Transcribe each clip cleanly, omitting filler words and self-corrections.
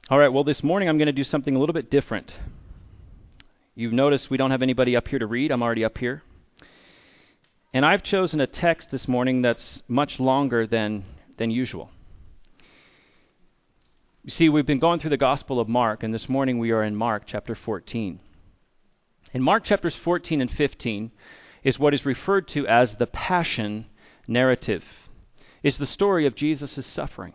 All right, well, this morning I'm going to do something a little bit different. You've noticed we don't have anybody up here to read. I'm already up here. And I've chosen a text this morning that's much longer than usual. You see, we've been going through the Gospel of Mark, and this morning we are in Mark chapter 14. In Mark chapters 14 and 15 is what is referred to as the Passion narrative. It's the story of Jesus' suffering.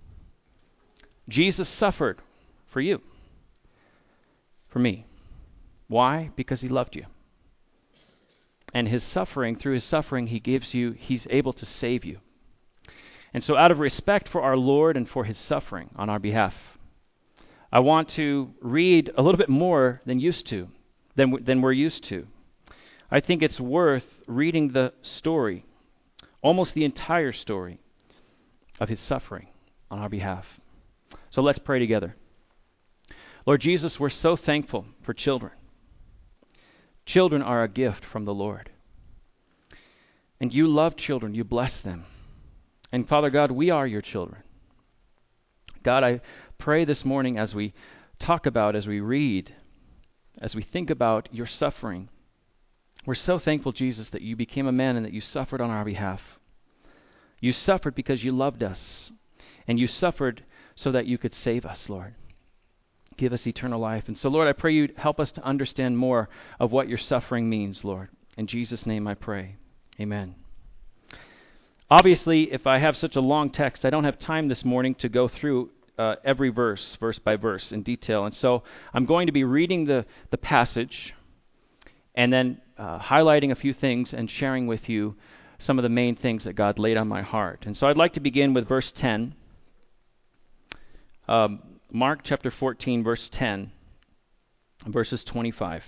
Jesus suffered for you, for me. Why? Because he loved you. And his suffering, through his suffering, he's able to save you. And so out of respect for our Lord and for his suffering on our behalf, I want to read a little bit more than we're used to. I think it's worth reading the story, almost the entire story of his suffering on our behalf. So let's pray together. Lord Jesus, we're so thankful for children. Children are a gift from the Lord. And you love children. You bless them. And Father God, we are your children. God, I pray this morning as we talk about, as we read, as we think about your suffering, we're so thankful, Jesus, that you became a man and that you suffered on our behalf. You suffered because you loved us. And you suffered so that you could save us, Lord. Give us eternal life. And so, Lord, I pray you'd help us to understand more of what your suffering means, Lord. In Jesus' name I pray. Amen. Obviously, if I have such a long text, I don't have time this morning to go through every verse by verse, in detail. And so I'm going to be reading the passage and then highlighting a few things and sharing with you some of the main things that God laid on my heart. And so I'd like to begin with verse 10. Mark chapter 14, verse 10, verses 25.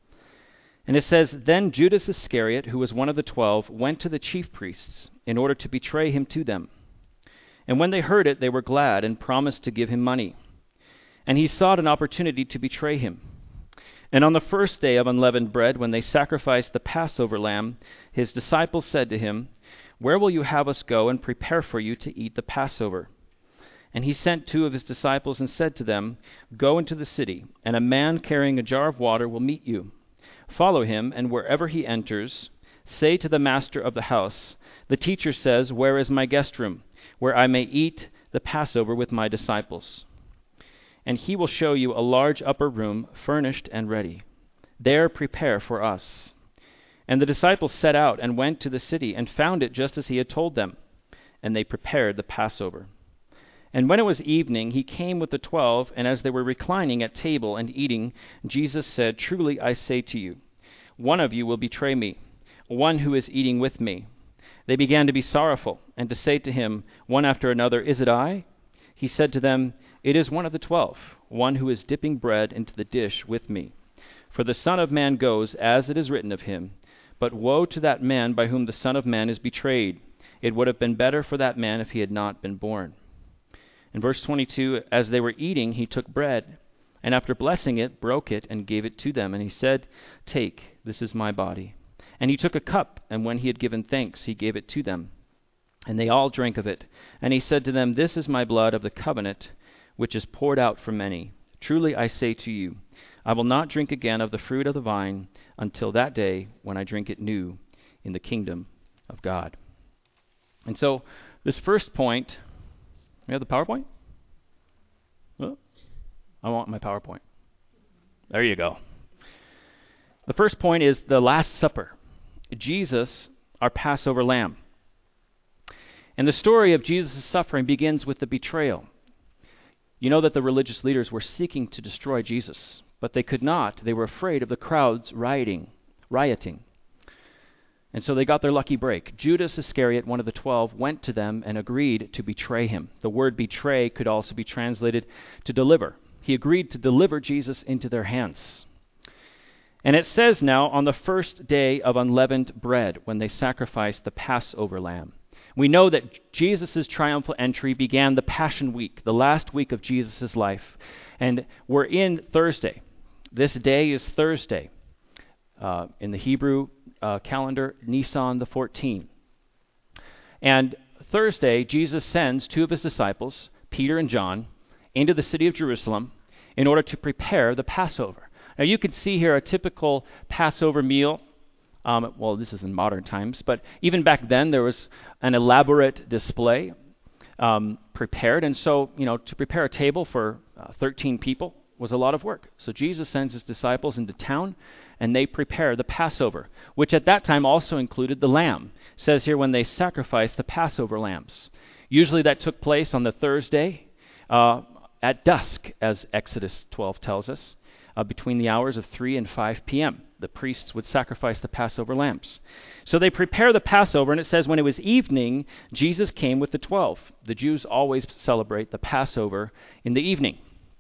And it says, Then Judas Iscariot, who was one of the 12, went to the chief priests in order to betray him to them. And when they heard it, they were glad and promised to give him money. And he sought an opportunity to betray him. And on the first day of unleavened bread, when they sacrificed the Passover lamb, his disciples said to him, Where will you have us go and prepare for you to eat the Passover? And he sent 2 of his disciples and said to them, Go into the city, and a man carrying a jar of water will meet you. Follow him, and wherever he enters, say to the master of the house, The teacher says, Where is my guest room, where I may eat the Passover with my disciples? And he will show you a large upper room, furnished and ready. There prepare for us. And the disciples set out and went to the city, and found it just as he had told them. And they prepared the Passover. And when it was evening, he came with the 12, and as they were reclining at table and eating, Jesus said, Truly I say to you, one of you will betray me, one who is eating with me. They began to be sorrowful, and to say to him, one after another, Is it I? He said to them, It is one of the 12, one who is dipping bread into the dish with me. For the Son of Man goes, as it is written of him. But woe to that man by whom the Son of Man is betrayed. It would have been better for that man if he had not been born. In verse 22, as they were eating, he took bread, and after blessing it, broke it, and gave it to them. And he said, Take, this is my body. And he took a cup, and when he had given thanks, he gave it to them. And they all drank of it. And he said to them, This is my blood of the covenant, which is poured out for many. Truly I say to you, I will not drink again of the fruit of the vine until that day when I drink it new in the kingdom of God. And so this first point, we have the PowerPoint? Oh, I want my PowerPoint. There you go. The first point is the Last Supper. Jesus, our Passover lamb. And the story of Jesus' suffering begins with the betrayal. You know that the religious leaders were seeking to destroy Jesus, but they could not. They were afraid of the crowds rioting. And so they got their lucky break. Judas Iscariot, one of the 12, went to them and agreed to betray him. The word betray could also be translated to deliver. He agreed to deliver Jesus into their hands. And it says now, on the first day of unleavened bread, when they sacrificed the Passover lamb. We know that Jesus' triumphal entry began the Passion Week, the last week of Jesus' life. And we're in Thursday. This day is Thursday. In the Hebrew calendar, Nisan the 14th. And Thursday, Jesus sends 2 of his disciples, Peter and John, into the city of Jerusalem in order to prepare the Passover. Now you can see here a typical Passover meal. Well, this is in modern times, but even back then there was an elaborate display prepared. And so, to prepare a table for 13 people was a lot of work. So Jesus sends his disciples into town, and they prepare the Passover, which at that time also included the lamb. It says here when they sacrificed the Passover lambs. Usually that took place on the Thursday at dusk, as Exodus 12 tells us, between the hours of 3 and 5 p.m. The priests would sacrifice the Passover lambs. So they prepare the Passover, and it says when it was evening, Jesus came with the 12. The Jews always celebrate the Passover in the evening.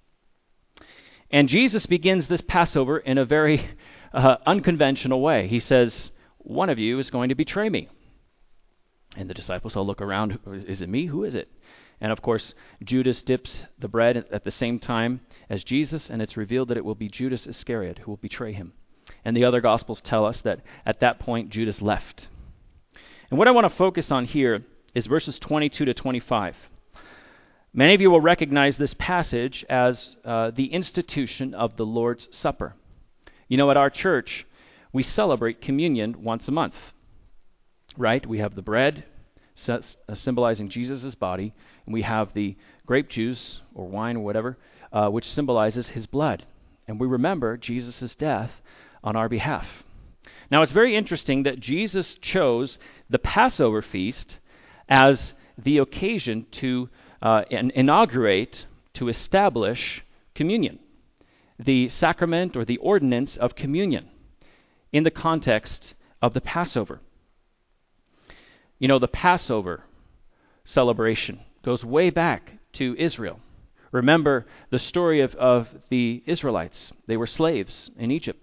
And Jesus begins this Passover in a very unconventional way. He says, one of you is going to betray me. And the disciples all look around. Is it me? Who is it? And of course, Judas dips the bread at the same time as Jesus, and it's revealed that it will be Judas Iscariot who will betray him. And the other Gospels tell us that at that point, Judas left. And what I want to focus on here is verses 22 to 25. Many of you will recognize this passage as the institution of the Lord's Supper. At our church, we celebrate communion once a month, right? We have the bread symbolizing Jesus' body, and we have the grape juice or wine or whatever, which symbolizes his blood. And we remember Jesus' death on our behalf. Now, it's very interesting that Jesus chose the Passover feast as the occasion to inaugurate, to establish communion, the sacrament or the ordinance of communion in the context of the Passover. The Passover celebration goes way back to Israel. Remember the story of the Israelites. They were slaves in Egypt.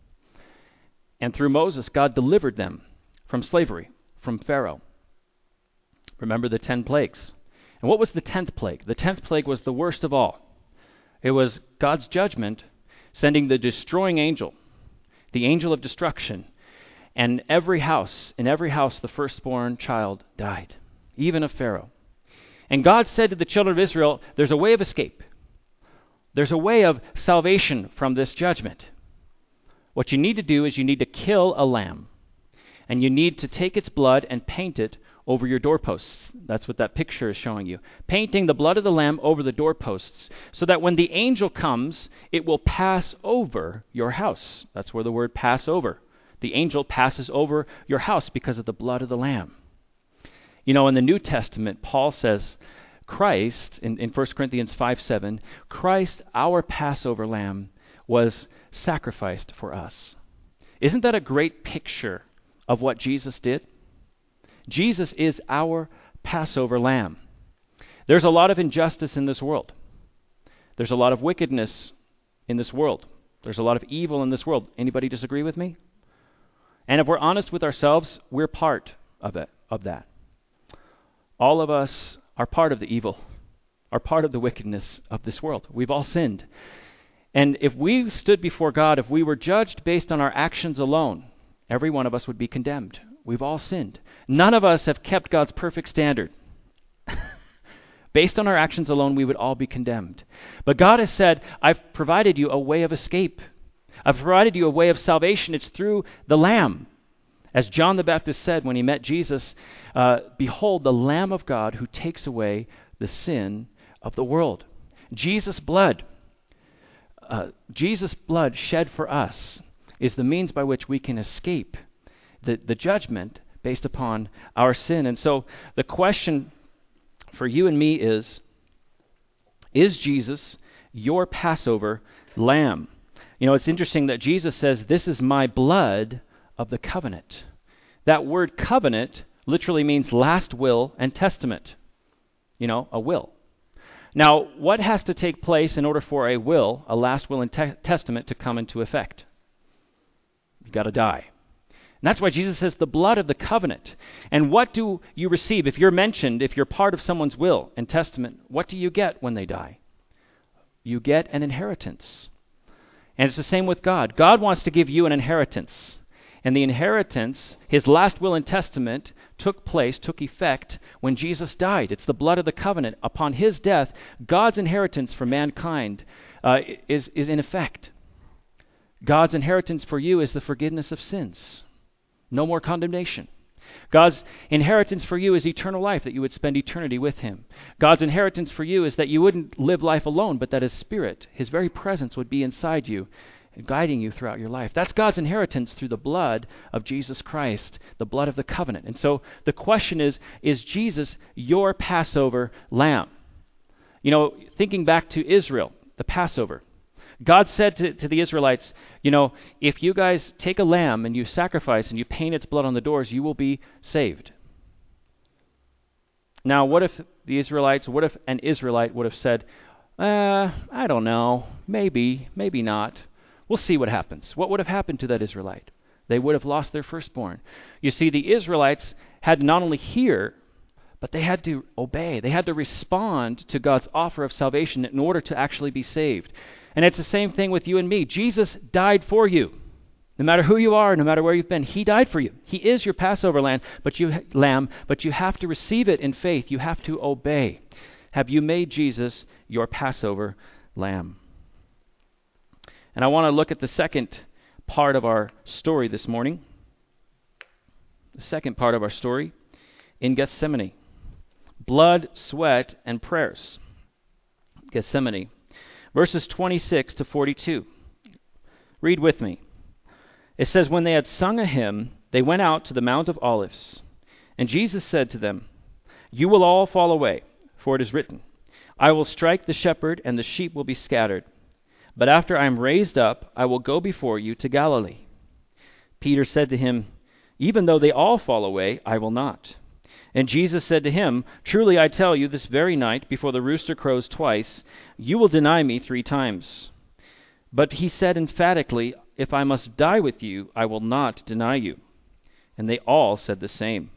And through Moses, God delivered them from slavery, from Pharaoh. Remember the 10 plagues. And what was the 10th plague? The 10th plague was the worst of all. It was God's judgment, sending the destroying angel, the angel of destruction. And in every house, the firstborn child died, even of Pharaoh. And God said to the children of Israel, there's a way of escape. There's a way of salvation from this judgment. What you need to do is you need to kill a lamb. And you need to take its blood and paint it over your doorposts. That's what that picture is showing you. Painting the blood of the lamb over the doorposts so that when the angel comes, it will pass over your house. That's where the word pass over. The angel passes over your house because of the blood of the lamb. In the New Testament, Paul says, Christ, in 1 Corinthians 5:7, Christ, our Passover lamb, was sacrificed for us. Isn't that a great picture of what Jesus did? Jesus is our Passover lamb. There's a lot of injustice in this world. There's a lot of wickedness in this world. There's a lot of evil in this world. Anybody disagree with me? And if we're honest with ourselves, we're part of that. All of us are part of the evil, are part of the wickedness of this world. We've all sinned. And if we stood before God, if we were judged based on our actions alone, every one of us would be condemned. We've all sinned. None of us have kept God's perfect standard. Based on our actions alone, we would all be condemned. But God has said, I've provided you a way of escape. I've provided you a way of salvation. It's through the Lamb. As John the Baptist said when he met Jesus, behold, the Lamb of God who takes away the sin of the world. Jesus' blood shed for us is the means by which we can escape the judgment based upon our sin. And so the question for you and me is Jesus your Passover lamb? It's interesting that Jesus says, this is my blood of the covenant. That word covenant literally means last will and testament. A will. Now, what has to take place in order for a will, a last will and testament, to come into effect? You've got to die. And that's why Jesus says the blood of the covenant. And what do you receive? If you're part of someone's will and testament, what do you get when they die? You get an inheritance. And it's the same with God. God wants to give you an inheritance. And the inheritance, his last will and testament, took effect when Jesus died. It's the blood of the covenant. Upon his death, God's inheritance for mankind is in effect. God's inheritance for you is the forgiveness of sins. No more condemnation. God's inheritance for you is eternal life, that you would spend eternity with him. God's inheritance for you is that you wouldn't live life alone, but that his Spirit, his very presence, would be inside you, guiding you throughout your life. That's God's inheritance through the blood of Jesus Christ, the blood of the covenant. And so the question is Jesus your Passover lamb? You know, thinking back to Israel, the Passover, God said to the Israelites, you know, if you guys take a lamb and you sacrifice and you paint its blood on the doors, you will be saved. Now, what if an Israelite would have said, I don't know, maybe not. We'll see what happens. What would have happened to that Israelite? They would have lost their firstborn. You see, the Israelites had to not only hear, but they had to obey. They had to respond to God's offer of salvation in order to actually be saved. And it's the same thing with you and me. Jesus died for you. No matter who you are, no matter where you've been, he died for you. He is your Passover lamb, but you have to receive it in faith. You have to obey. Have you made Jesus your Passover lamb? And I want to look at the second part of our story this morning. The second part of our story in Gethsemane. Blood, sweat, and prayers. Gethsemane. Verses 26 to 42. Read with me. It says, when they had sung a hymn, they went out to the Mount of Olives. And Jesus said to them, you will all fall away, for it is written, I will strike the shepherd, and the sheep will be scattered. But after I am raised up, I will go before you to Galilee. Peter said to him, even though they all fall away, I will not. And Jesus said to him, truly I tell you, this very night, before the rooster crows twice, you will deny me 3 times. But he said emphatically, if I must die with you, I will not deny you. And they all said the same.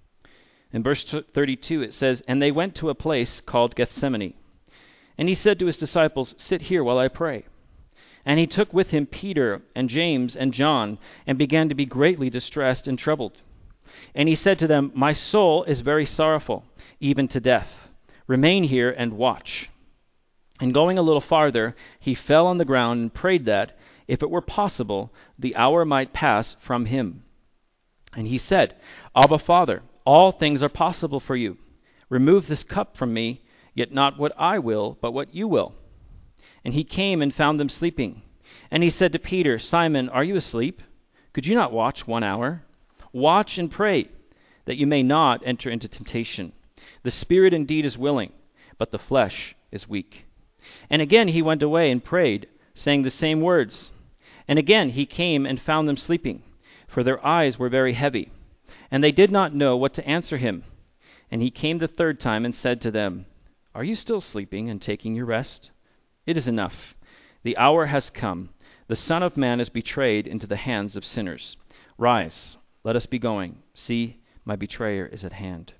In verse 32 it says, and they went to a place called Gethsemane. And he said to his disciples, sit here while I pray. And he took with him Peter and James and John, and began to be greatly distressed and troubled. And he said to them, my soul is very sorrowful, even to death. Remain here and watch. And going a little farther, he fell on the ground and prayed that, if it were possible, the hour might pass from him. And he said, Abba, Father, all things are possible for you. Remove this cup from me, yet not what I will, but what you will. And he came and found them sleeping. And he said to Peter, Simon, are you asleep? Could you not watch 1 hour? Watch and pray, that you may not enter into temptation. The spirit indeed is willing, but the flesh is weak. And again he went away and prayed, saying the same words. And again he came and found them sleeping, for their eyes were very heavy, and they did not know what to answer him. And he came the 3rd time and said to them, are you still sleeping and taking your rest? It is enough. The hour has come. The Son of Man is betrayed into the hands of sinners. Rise, let us be going. See, my betrayer is at hand.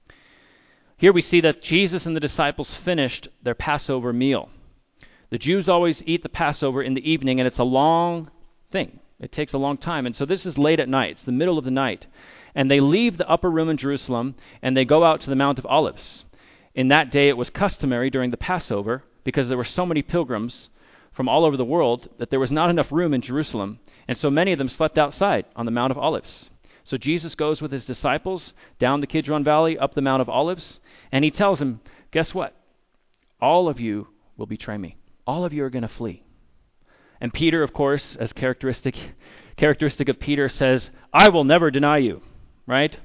Here we see that Jesus and the disciples finished their Passover meal. The Jews always eat the Passover in the evening, and it's a long thing. It takes a long time. And so this is late at night. It's the middle of the night. And they leave the upper room in Jerusalem, and they go out to the Mount of Olives. In that day, it was customary during the Passover, because there were so many pilgrims from all over the world, that there was not enough room in Jerusalem. And so many of them slept outside on the Mount of Olives. So Jesus goes with his disciples down the Kidron Valley, up the Mount of Olives, and he tells them, guess what? All of you will betray me. All of you are going to flee. And Peter, of course, as characteristic of Peter, says, I will never deny you, right?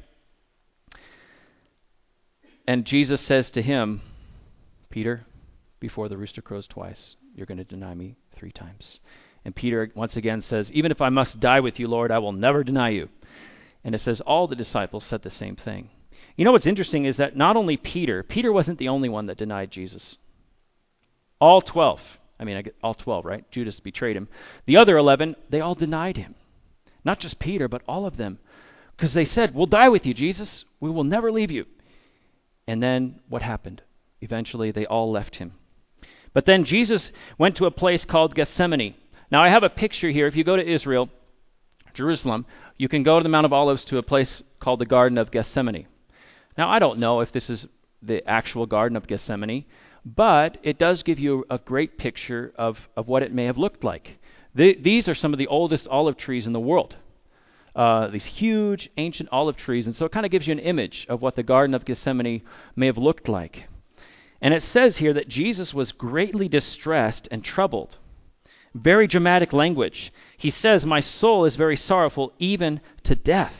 And Jesus says to him, Peter, before the rooster crows twice, you're going to deny me 3 times. And Peter once again says, even if I must die with you, Lord, I will never deny you. And it says all the disciples said the same thing. You know what's interesting is that not only Peter wasn't the only one that denied Jesus. All 12, right? Judas betrayed him. The other 11, they all denied him. Not just Peter, but all of them. Because they said, we'll die with you, Jesus. We will never leave you. And then what happened? Eventually, they all left him. But then Jesus went to a place called Gethsemane. Now, I have a picture here. If you go to Israel, Jerusalem, you can go to the Mount of Olives to a place called the Garden of Gethsemane. Now, I don't know if this is the actual Garden of Gethsemane, but it does give you a great picture of what it may have looked like. These are some of the oldest olive trees in the world. These huge, ancient olive trees. And so it kind of gives you an image of what the Garden of Gethsemane may have looked like. And it says here that Jesus was greatly distressed and troubled. Very dramatic language. He says, "My soul is very sorrowful, even to death."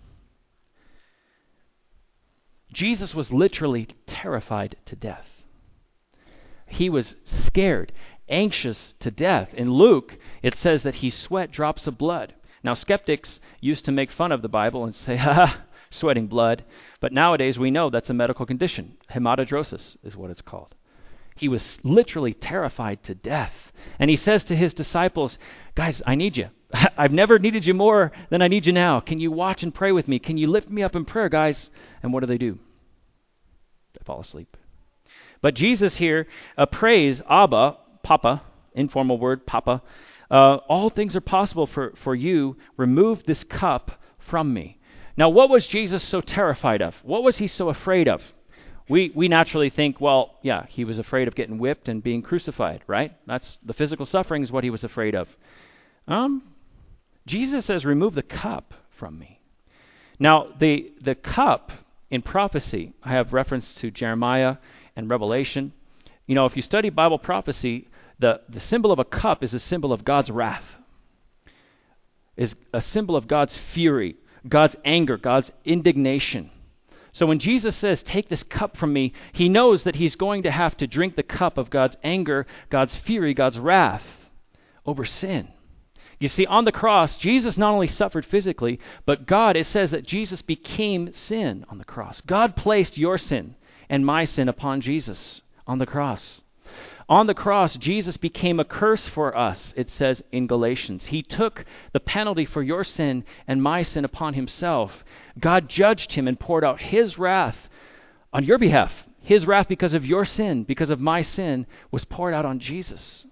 Jesus was literally terrified to death. He was scared, anxious to death. In Luke, it says that he sweat drops of blood. Now, skeptics used to make fun of the Bible and say, sweating blood. But nowadays we know that's a medical condition. Hematidrosis is what it's called. He was literally terrified to death. And he says to his disciples, "Guys, I need you. I've never needed you more than I need you now. Can you watch and pray with me? Can you lift me up in prayer, guys?" And what do? They fall asleep. But Jesus here prays, Abba, Papa, informal word, Papa, all things are possible for you. Remove this cup from me. Now, what was Jesus so terrified of? What was he so afraid of? We naturally think, well, yeah, he was afraid of getting whipped and being crucified, right? That's the physical suffering is what he was afraid of. Jesus says, "Remove the cup from me." Now, the cup in prophecy, I have reference to Jeremiah and Revelation. You know, if you study Bible prophecy, the symbol of a cup is a symbol of God's wrath, is a symbol of God's fury, God's anger, God's indignation. So when Jesus says, "Take this cup from me," he knows that he's going to have to drink the cup of God's anger, God's fury, God's wrath over sin. You see, on the cross, Jesus not only suffered physically, but God, it says that Jesus became sin on the cross. God placed your sin and my sin upon Jesus on the cross. On the cross, Jesus became a curse for us, it says in Galatians. He took the penalty for your sin and my sin upon himself. God judged him and poured out his wrath on your behalf. His wrath because of your sin, because of my sin, was poured out on Jesus.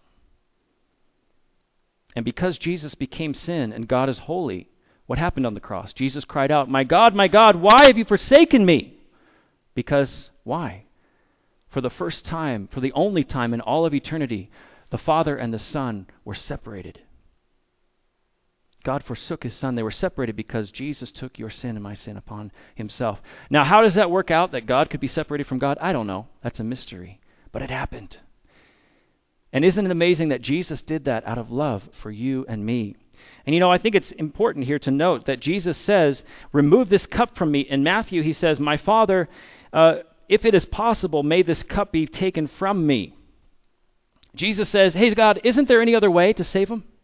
And because Jesus became sin and God is holy, what happened on the cross? Jesus cried out, my God, why have you forsaken me?" Because, why? For the first time, for the only time in all of eternity, the Father and the Son were separated. God forsook his Son. They were separated because Jesus took your sin and my sin upon himself. Now, how does that work out, that God could be separated from God? I don't know. That's a mystery. But it happened. And isn't it amazing that Jesus did that out of love for you and me? And you know, I think it's important here to note that Jesus says, "Remove this cup from me." In Matthew, he says, "My Father, if it is possible, may this cup be taken from me." Jesus says, "Hey, God, isn't there any other way to save them?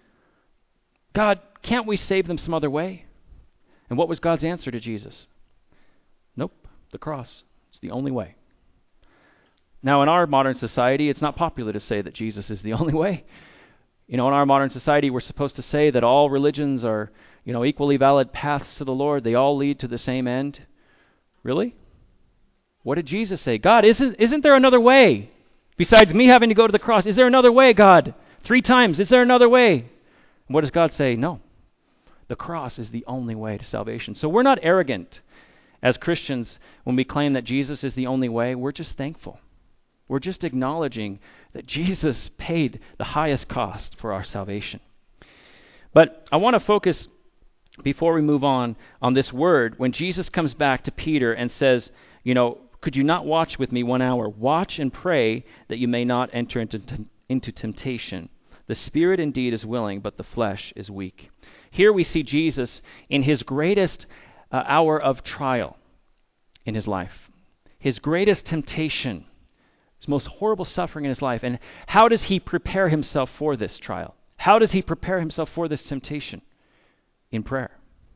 God, can't we save them some other way?" And what was God's answer to Jesus? Nope, the cross. It's the only way. Now, in our modern society, it's not popular to say that Jesus is the only way. You know, in our modern society, we're supposed to say that all religions are, equally valid paths to the Lord. They all lead to the same end. Really? What did Jesus say? God, isn't there another way? Besides me having to go to the cross, is there another way, God? 3 times, is there another way? And what does God say? No. The cross is the only way to salvation. So we're not arrogant as Christians when we claim that Jesus is the only way. We're just thankful. We're just acknowledging that Jesus paid the highest cost for our salvation. But I want to focus, before we move on this word, when Jesus comes back to Peter and says, "Could you not watch with me 1 hour? Watch and pray that you may not enter into temptation. The spirit indeed is willing, but the flesh is weak." Here we see Jesus in his greatest hour of trial in his life, his greatest temptation, his most horrible suffering in his life. And how does he prepare himself for this trial? How does he prepare himself for this temptation? In prayer.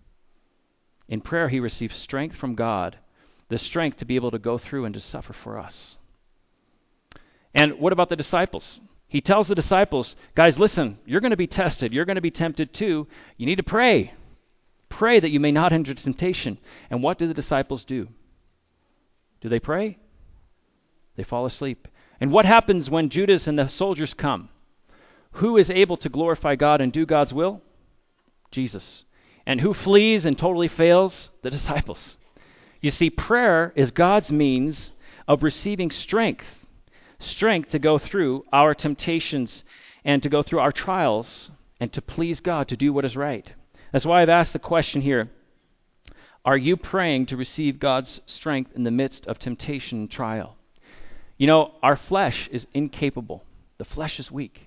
In prayer, he receives strength from God, the strength to be able to go through and to suffer for us. And what about the disciples? He tells the disciples, guys, listen, you're going to be tested. You're going to be tempted too. You need to pray. Pray that you may not enter temptation. And what do the disciples do? Do they pray? They fall asleep. And what happens when Judas and the soldiers come? Who is able to glorify God and do God's will? Jesus. And who flees and totally fails? The disciples. You see, prayer is God's means of receiving strength to go through our temptations and to go through our trials and to please God, to do what is right. That's why I've asked the question here, are you praying to receive God's strength in the midst of temptation and trial? You know, our flesh is incapable. The flesh is weak.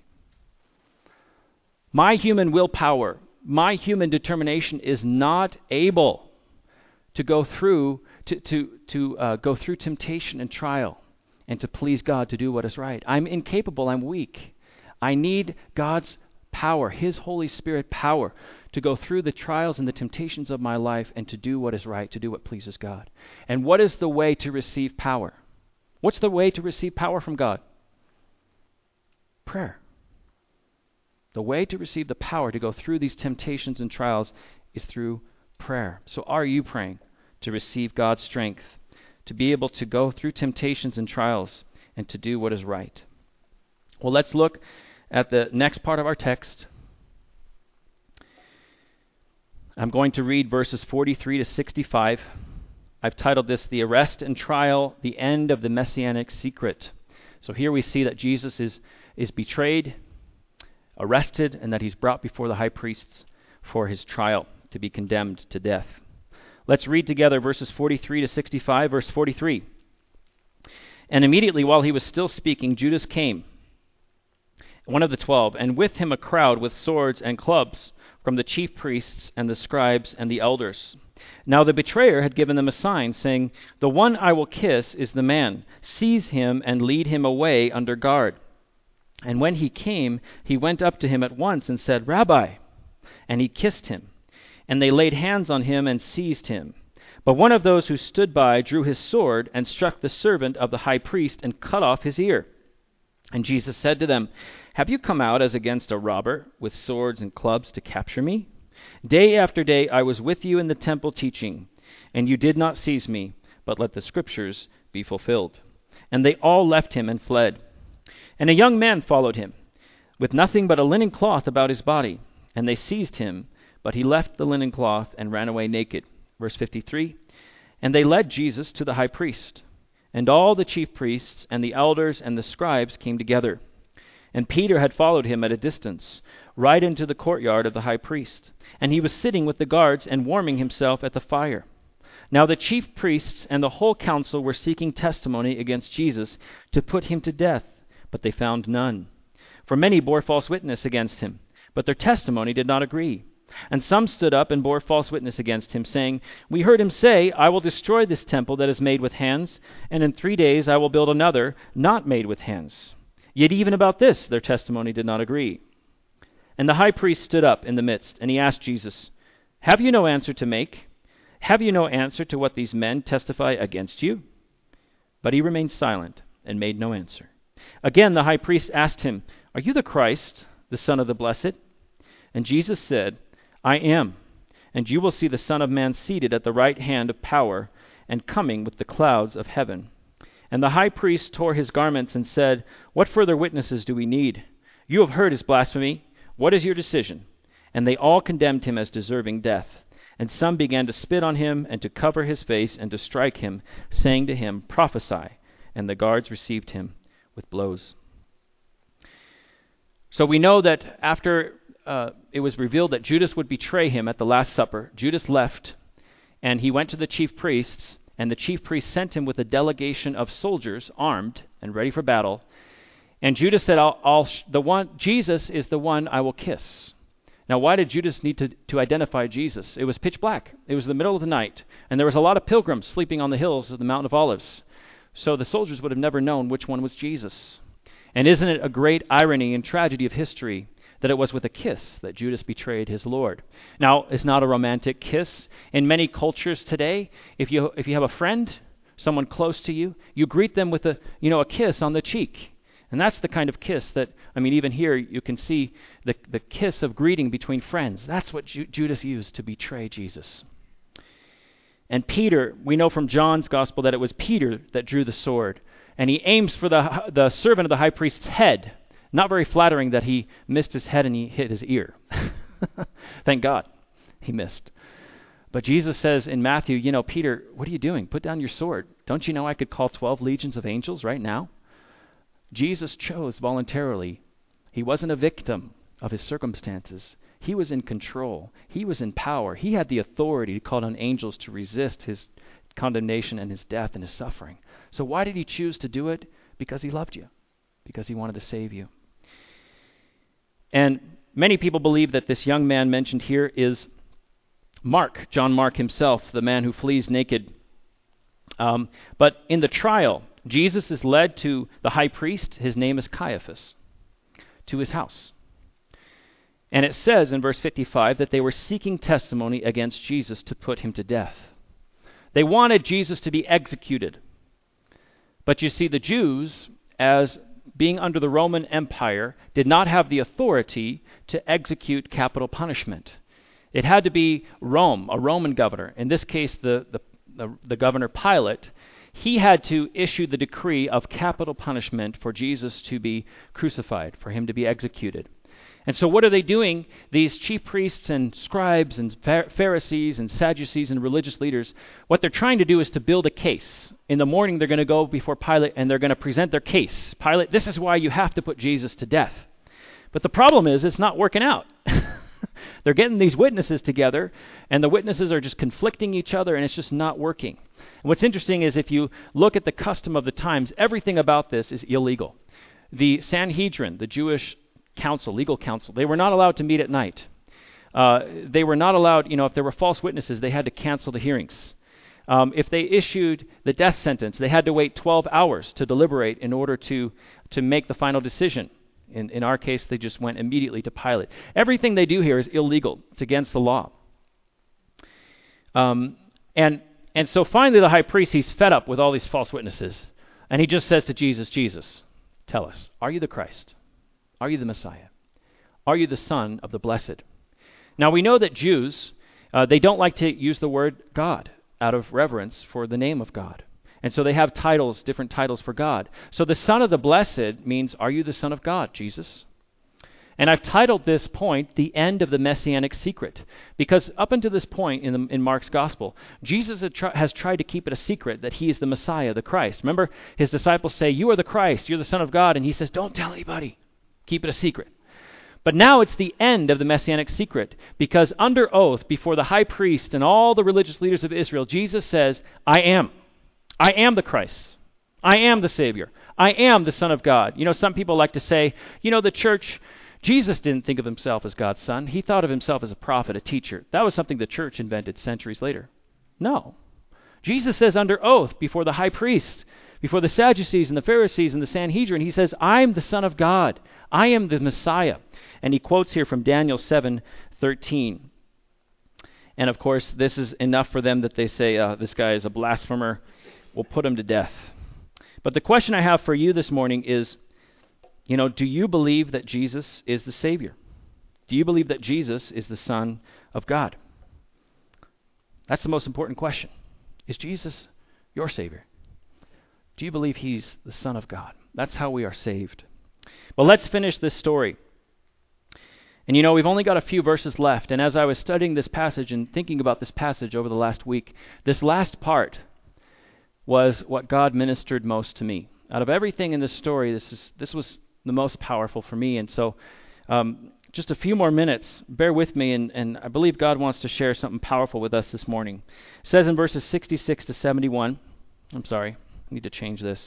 My human willpower, my human determination is not able to go through go through temptation and trial and to please God, to do what is right. I'm incapable. I'm weak. I need God's power, His Holy Spirit power, to go through the trials and the temptations of my life and to do what is right, to do what pleases God. And what is the way to receive power? What's the way to receive power from God? Prayer. The way to receive the power to go through these temptations and trials is through prayer. So are you praying to receive God's strength, to be able to go through temptations and trials and to do what is right? Well, let's look at the next part of our text. I'm going to read verses 43 to 65. I've titled this, The Arrest and Trial, the End of the Messianic Secret. So here we see that Jesus is betrayed, arrested, and that he's brought before the high priests for his trial to be condemned to death. Let's read together verses 43 to 65. Verse 43. And immediately while he was still speaking, Judas came, one of the 12, and with him a crowd with swords and clubs from the chief priests and the scribes and the elders. Now the betrayer had given them a sign, saying, "The one I will kiss is the man. Seize him and lead him away under guard." And when he came, he went up to him at once and said, "Rabbi," and he kissed him. And they laid hands on him and seized him. But one of those who stood by drew his sword and struck the servant of the high priest and cut off his ear. And Jesus said to them, "Have you come out as against a robber with swords and clubs to capture me? Day after day I was with you in the temple teaching, and you did not seize me, but let the scriptures be fulfilled." And they all left him and fled. And a young man followed him, with nothing but a linen cloth about his body. And they seized him, but he left the linen cloth and ran away naked. Verse 53. And they led Jesus to the high priest. And all the chief priests and the elders and the scribes came together. And Peter had followed him at a distance, right into the courtyard of the high priest. And he was sitting with the guards and warming himself at the fire. Now the chief priests and the whole council were seeking testimony against Jesus to put him to death, but they found none. For many bore false witness against him, but their testimony did not agree. And some stood up and bore false witness against him, saying, "We heard him say, 'I will destroy this temple that is made with hands, and in 3 days I will build another, not made with hands.' Yet even about this their testimony did not agree." And the high priest stood up in the midst, and he asked Jesus, "Have you no answer to make? Have you no answer to what these men testify against you?" But he remained silent and made no answer. Again the high priest asked him, "Are you the Christ, the Son of the Blessed?" And Jesus said, "I am, and you will see the Son of Man seated at the right hand of power and coming with the clouds of heaven." And the high priest tore his garments and said, "What further witnesses do we need? You have heard his blasphemy. What is your decision?" And they all condemned him as deserving death. And some began to spit on him and to cover his face and to strike him, saying to him, "Prophesy." And the guards received him with blows. So we know that after it was revealed that Judas would betray him at the Last Supper, Judas left, and he went to the chief priests, and the chief priests sent him with a delegation of soldiers armed and ready for battle. And Judas said, Jesus is the one I will kiss. Now, why did Judas need to identify Jesus? It was pitch black. It was the middle of the night, and there was a lot of pilgrims sleeping on the hills of the Mount of Olives. So the soldiers would have never known which one was Jesus. And isn't it a great irony and tragedy of history that it was with a kiss that Judas betrayed his Lord? Now, it's not a romantic kiss. In many cultures today, if you have a friend, someone close to you, you greet them with a kiss on the cheek. And that's the kind of kiss that, even here you can see the kiss of greeting between friends. That's what Judas used to betray Jesus. And Peter, we know from John's gospel that it was Peter that drew the sword. And he aims for the servant of the high priest's head. Not very flattering that he missed his head and he hit his ear. Thank God. he missed. But Jesus says in Matthew, Peter, what are you doing? Put down your sword. Don't you know I could call 12 legions of angels right now? Jesus chose voluntarily. He wasn't a victim of his circumstances. He was in control. He was in power. He had the authority to call on angels to resist his condemnation and his death and his suffering. So why did he choose to do it? Because he loved you. Because he wanted to save you. And many people believe that this young man mentioned here is Mark, John Mark himself, the man who flees naked. But in the trial, Jesus is led to the high priest. His name is Caiaphas, to his house. And it says in verse 55 that they were seeking testimony against Jesus to put him to death. They wanted Jesus to be executed. But you see, the Jews, as being under the Roman Empire, did not have the authority to execute capital punishment. It had to be Rome, a Roman governor. In this case, the governor Pilate. He had to issue the decree of capital punishment for Jesus to be crucified, for him to be executed. And so what are they doing? These chief priests and scribes and Pharisees and Sadducees and religious leaders, what they're trying to do is to build a case. In the morning, they're going to go before Pilate and they're going to present their case. Pilate, this is why you have to put Jesus to death. But the problem is it's not working out. They're getting these witnesses together, and the witnesses are just conflicting each other, and it's just not working. And what's interesting is if you look at the custom of the times, everything about this is illegal. The Sanhedrin, the Jewish council, legal council, they were not allowed to meet at night. They were not allowed, if there were false witnesses, they had to cancel the hearings. If they issued the death sentence, they had to wait 12 hours to deliberate in order to make the final decision. In our case, they just went immediately to Pilate. Everything they do here is illegal. It's against the law. And so finally the high priest, he's fed up with all these false witnesses. And he just says to Jesus, Jesus, tell us, are you the Christ? Are you the Messiah? Are you the Son of the Blessed? Now we know that Jews, they don't like to use the word God out of reverence for the name of God. And so they have titles, different titles for God. So the Son of the Blessed means, are you the Son of God, Jesus? And I've titled this point, The End of the Messianic Secret. Because up until this point in Mark's Gospel, Jesus has tried to keep it a secret that he is the Messiah, the Christ. Remember, his disciples say, you are the Christ, you're the Son of God. And he says, don't tell anybody. Keep it a secret. But now it's the end of the Messianic secret. Because under oath, before the high priest and all the religious leaders of Israel, Jesus says, I am. I am the Christ. I am the Savior. I am the Son of God. Some people like to say, the church, Jesus didn't think of himself as God's son. He thought of himself as a prophet, a teacher. That was something the church invented centuries later. No. Jesus says under oath before the high priest, before the Sadducees and the Pharisees and the Sanhedrin, he says, I'm the Son of God. I am the Messiah. And he quotes here from Daniel 7:13. And of course, this is enough for them that they say, this guy is a blasphemer. We'll put him to death. But the question I have for you this morning is, do you believe that Jesus is the Savior? Do you believe that Jesus is the Son of God? That's the most important question. Is Jesus your Savior? Do you believe he's the Son of God? That's how we are saved. But let's finish this story. And we've only got a few verses left. And as I was studying this passage and thinking about this passage over the last week, this last part was what God ministered most to me. Out of everything in this story, this was the most powerful for me. And so just a few more minutes, bear with me, and I believe God wants to share something powerful with us this morning. It says in verses 66 to 71, I'm sorry, I need to change this.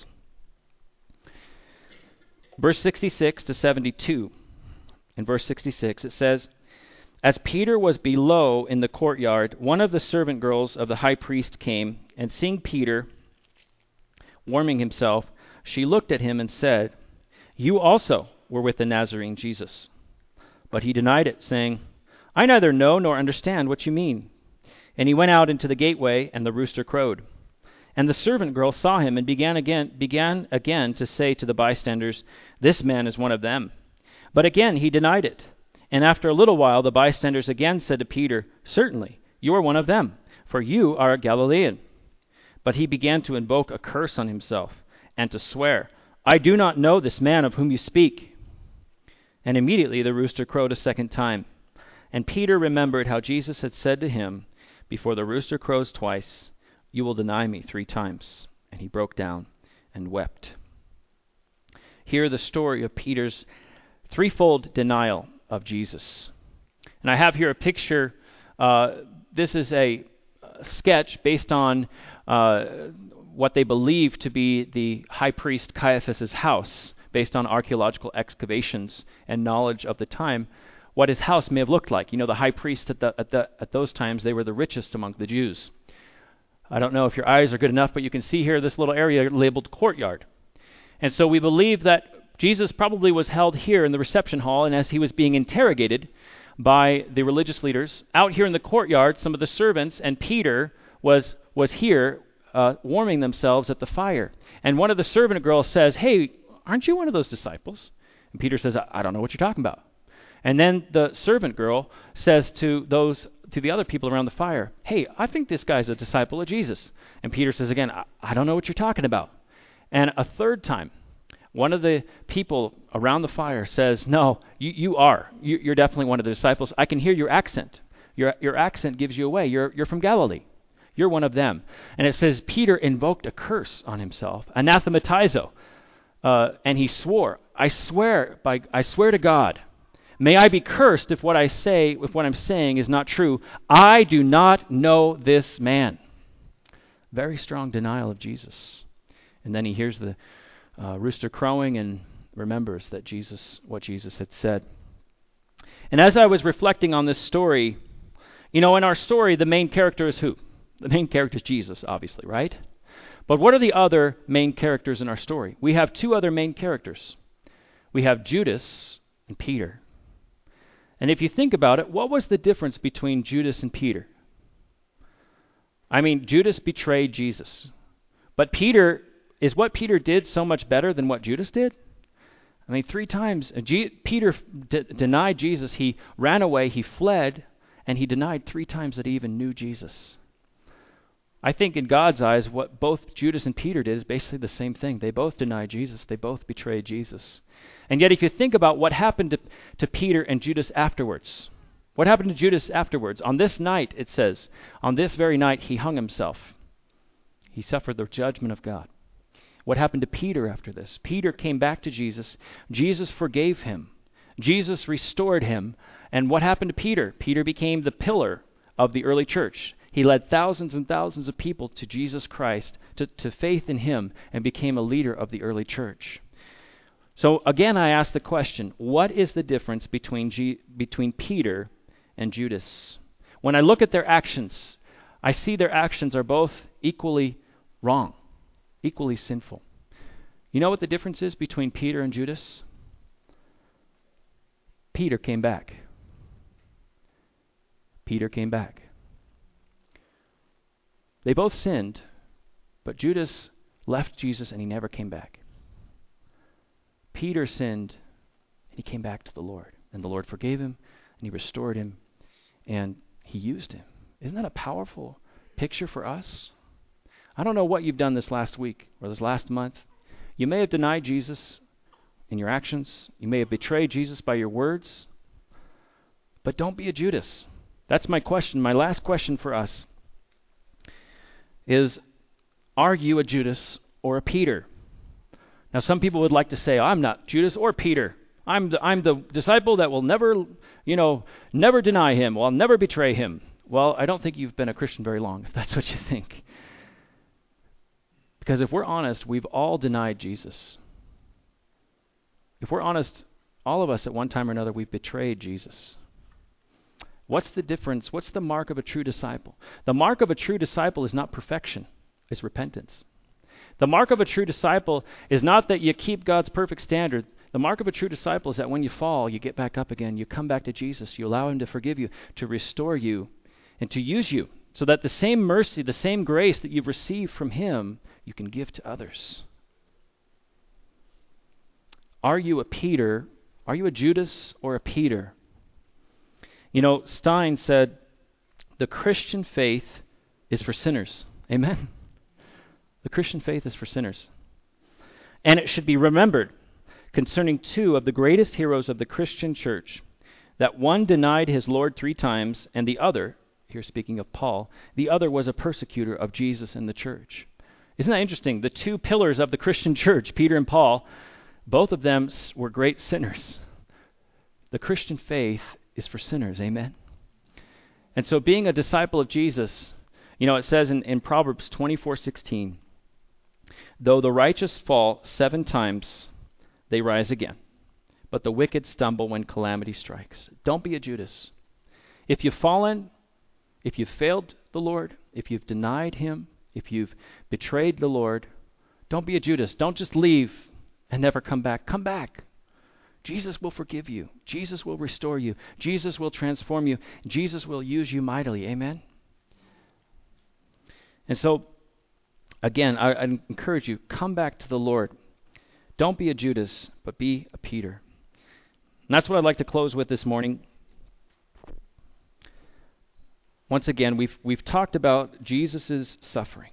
Verse 66 to 72. In verse 66, it says, as Peter was below in the courtyard, one of the servant girls of the high priest came, and seeing Peter warming himself, she looked at him and said, you also were with the Nazarene Jesus. But he denied it, saying, I neither know nor understand what you mean. And he went out into the gateway, and the rooster crowed. And the servant girl saw him and began again to say to the bystanders, this man is one of them. But again he denied it. And after a little while the bystanders again said to Peter, certainly, you are one of them, for you are a Galilean. But he began to invoke a curse on himself, and to swear, I do not know this man of whom you speak. And immediately the rooster crowed a second time. And Peter remembered how Jesus had said to him, "Before the rooster crows twice, you will deny me 3 times." And he broke down and wept. Hear the story of Peter's threefold denial of Jesus. And I have here a picture. This is a sketch based on what they believe to be the high priest Caiaphas's house, based on archaeological excavations and knowledge of the time, what his house may have looked like. You know, the high priest at those times, they were the richest among the Jews. I don't know if your eyes are good enough, but you can see here this little area labeled courtyard. And so we believe that Jesus probably was held here in the reception hall, and as he was being interrogated by the religious leaders, out here in the courtyard, some of the servants and Peter was here warming themselves at the fire. And one of the servant girls says, "Hey, aren't you one of those disciples?" And Peter says, I don't know what you're talking about. And then the servant girl says to the other people around the fire, "Hey, I think this guy's a disciple of Jesus." And Peter says again, I don't know what you're talking about. And a third time, one of the people around the fire says, "No, you are. You're definitely one of the disciples. I can hear your accent. Your accent gives you away. You're from Galilee. You're one of them." And it says Peter invoked a curse on himself, anathematizo, and he swore, I swear to God, may I be cursed if what I'm saying is not true. I do not know this man. Very strong denial of Jesus. And then he hears the rooster crowing and remembers what Jesus had said. And as I was reflecting on this story, in our story, the main character is who? The main character is Jesus, obviously, right? But what are the other main characters in our story? We have 2 other main characters. We have Judas and Peter. And if you think about it, what was the difference between Judas and Peter? I mean, Judas betrayed Jesus. But is what Peter did so much better than what Judas did? I mean, 3 times Peter denied Jesus. He ran away, he fled, and he denied 3 times that he even knew Jesus. I think in God's eyes, what both Judas and Peter did is basically the same thing. They both denied Jesus. They both betrayed Jesus. And yet if you think about what happened to Peter and Judas afterwards, what happened to Judas afterwards? On this night, it says, on this very night, he hung himself. He suffered the judgment of God. What happened to Peter after this? Peter came back to Jesus. Jesus forgave him. Jesus restored him. And what happened to Peter? Peter became the pillar of the early church. He led thousands and thousands of people to Jesus Christ, to faith in him, and became a leader of the early church. So again, I ask the question, what is the difference between Peter and Judas? When I look at their actions, I see their actions are both equally wrong, equally sinful. You know what the difference is between Peter and Judas? Peter came back. Peter came back. They both sinned, but Judas left Jesus and he never came back. Peter sinned and he came back to the Lord. And the Lord forgave him and he restored him and he used him. Isn't that a powerful picture for us? I don't know what you've done this last week or this last month. You may have denied Jesus in your actions. You may have betrayed Jesus by your words. But don't be a Judas. That's my question. My last question for us is, are you a Judas or a Peter? Now, some people would like to say, I'm not Judas or Peter. I'm the disciple that will never deny him. I'll never betray him. Well, I don't think you've been a Christian very long, if that's what you think. Because if we're honest, we've all denied Jesus. If we're honest, all of us at one time or another, we've betrayed Jesus. What's the difference? What's the mark of a true disciple? The mark of a true disciple is not perfection, it's repentance. The mark of a true disciple is not that you keep God's perfect standard. The mark of a true disciple is that when you fall, you get back up again. You come back to Jesus. You allow him to forgive you, to restore you, and to use you so that the same mercy, the same grace that you've received from him, you can give to others. Are you a Peter? Are you a Judas or a Peter? Stein said, the Christian faith is for sinners. Amen? The Christian faith is for sinners. And it should be remembered concerning 2 of the greatest heroes of the Christian church, that one denied his Lord 3 times, and the other, here speaking of Paul, the other was a persecutor of Jesus and the church. Isn't that interesting? The 2 pillars of the Christian church, Peter and Paul, both of them were great sinners. The Christian faith is for sinners, amen? And so being a disciple of Jesus, it says in Proverbs 24:16, though the righteous fall 7 times, they rise again. But the wicked stumble when calamity strikes. Don't be a Judas. If you've fallen, if you've failed the Lord, if you've denied him, if you've betrayed the Lord, don't be a Judas. Don't just leave and never come back. Come back. Jesus will forgive you. Jesus will restore you. Jesus will transform you. Jesus will use you mightily. Amen? And so, again, I encourage you, come back to the Lord. Don't be a Judas, but be a Peter. And that's what I'd like to close with this morning. Once again, we've talked about Jesus' suffering.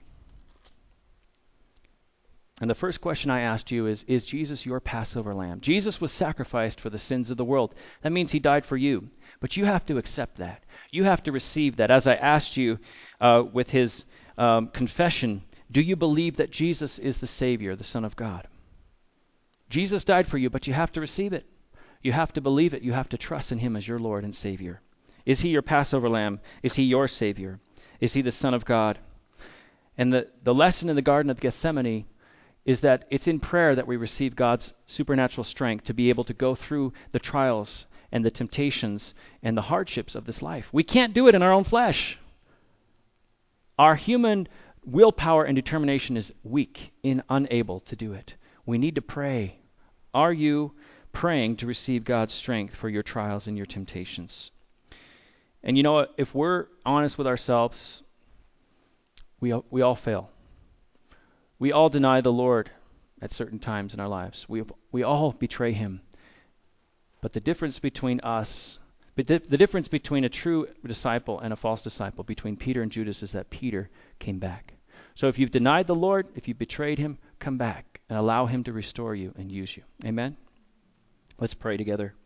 And the first question I asked you is Jesus your Passover lamb? Jesus was sacrificed for the sins of the world. That means he died for you. But you have to accept that. You have to receive that. As I asked you with his confession, do you believe that Jesus is the Savior, the Son of God? Jesus died for you, but you have to receive it. You have to believe it. You have to trust in him as your Lord and Savior. Is he your Passover lamb? Is he your Savior? Is he the Son of God? And the lesson in the Garden of Gethsemane is that it's in prayer that we receive God's supernatural strength to be able to go through the trials and the temptations and the hardships of this life. We can't do it in our own flesh. Our human willpower and determination is weak and unable to do it. We need to pray. Are you praying to receive God's strength for your trials and your temptations? And if we're honest with ourselves, we all fail. We all deny the Lord at certain times in our lives. We all betray him. But the difference between us, the difference between a true disciple and a false disciple, between Peter and Judas, is that Peter came back. So if you've denied the Lord, if you betrayed him, come back and allow him to restore you and use you. Amen? Let's pray together.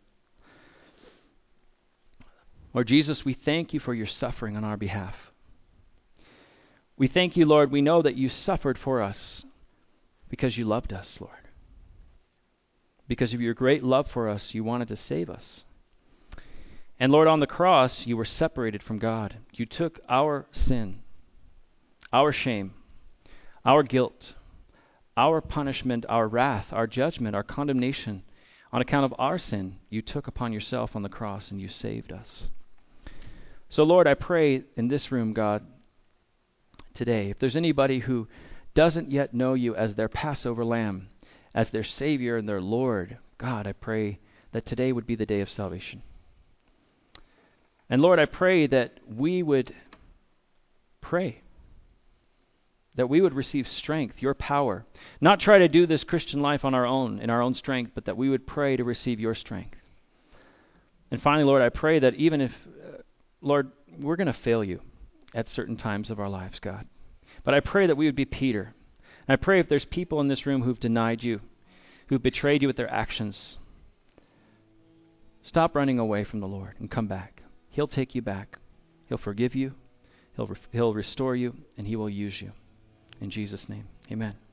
Lord Jesus, we thank you for your suffering on our behalf. We thank you, Lord. We know that you suffered for us because you loved us, Lord. Because of your great love for us, you wanted to save us. And Lord, on the cross, you were separated from God. You took our sin, our shame, our guilt, our punishment, our wrath, our judgment, our condemnation, on account of our sin, you took upon yourself on the cross and you saved us. So Lord, I pray in this room, God, today, if there's anybody who doesn't yet know you as their Passover lamb, as their Savior and their Lord, God, I pray that today would be the day of salvation. And Lord, I pray that we would pray, that we would receive strength, your power, not try to do this Christian life on our own, in our own strength, but that we would pray to receive your strength. And finally, Lord, I pray that even if, Lord, we're going to fail you at certain times of our lives, God. But I pray that we would be Peter. And I pray if there's people in this room who've denied you, who've betrayed you with their actions, stop running away from the Lord and come back. He'll take you back. He'll forgive you. He'll restore you, and he will use you. In Jesus' name, amen.